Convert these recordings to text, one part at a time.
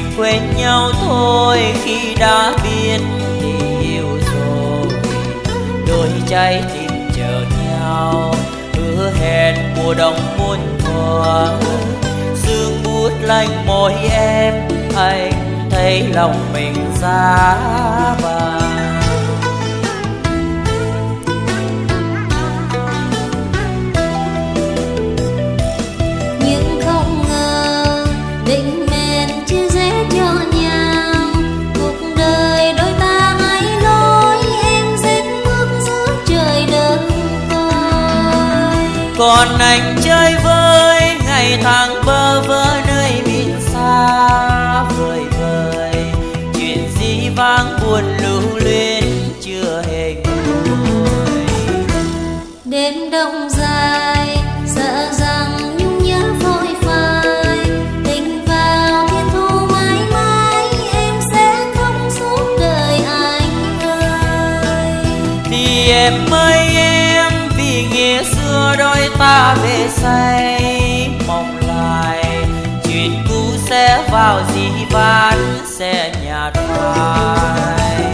mình quên nhau thôi khi đã biết yêu rồi. Đôi trái tim chờ nhau, hứa hẹn mùa đông muôn thuở. Sương buốt lạnh môi em, anh thấy lòng mình giá vàng. Nhưng không ngờ định mệnh chia rẽ cho nhau, cuộc đời đôi ta hai lối, em rét bước giữa trời đơn côi. Còn anh chơi vơi ngày tháng bơ vơ nơi biển xa vời vời, chuyện dĩ vãng buồn lưu luyến chưa hề nguôi. Đêm đông dài sợ rằng nhung nhớ phôi phai, tình vào thiên thu mãi mãi, em sẽ không suốt đời anh ơi. Thì em ơi em, vì nghĩa xưa đôi ta về say mong lại, chuyện cũ sẽ vào dĩ vãng sẽ nhạt phai.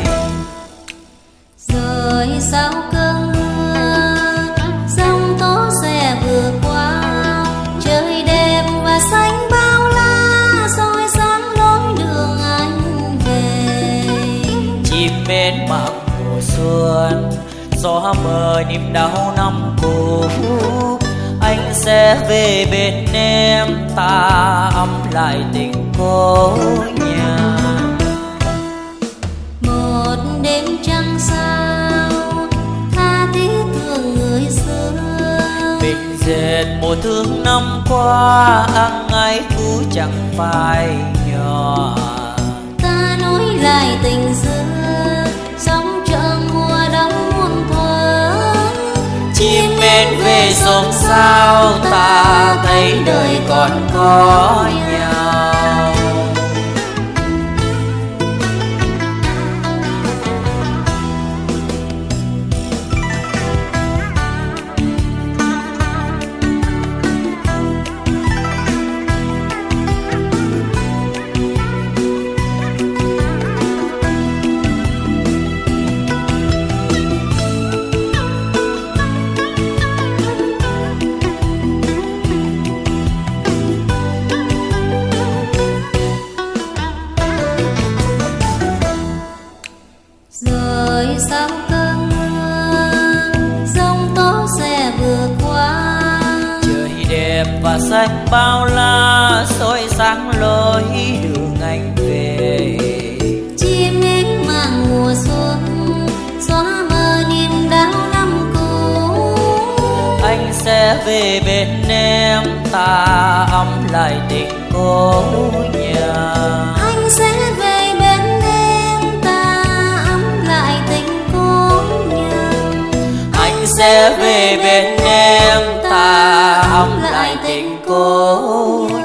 Rồi sau cơn mưa giông tố sẽ vừa qua, trời đẹp và xanh bao la soi sáng lối đường anh về. Chim bên mặc mùa xuân, gió mờ niềm đau năm cũ, anh sẽ về bên em, ta ấm lại tình cố nhà. Một đêm trăng sao tha thiết thương người xưa, Mình dệt một thương năm qua, ăn ai cũ chẳng phải nhỏ. ta nối lại tình xưa, sóng trợn mùa đông muôn thuở. Chim bên về xôn xao, ta thấy đời còn có nhau. Rồi sau cơn mưa giông tố sẽ vừa qua, Trời đẹp và xanh bao la soi sáng lối đường anh về. chim én mang mùa xuân xóa mờ niềm đau năm cũ. Anh sẽ về bên em, ta ấm lại tình cố nhà. Anh sẽ về bên em, ta ấm lại tình cố nhà. Anh sẽ về bên em, ta ấm lại tình cố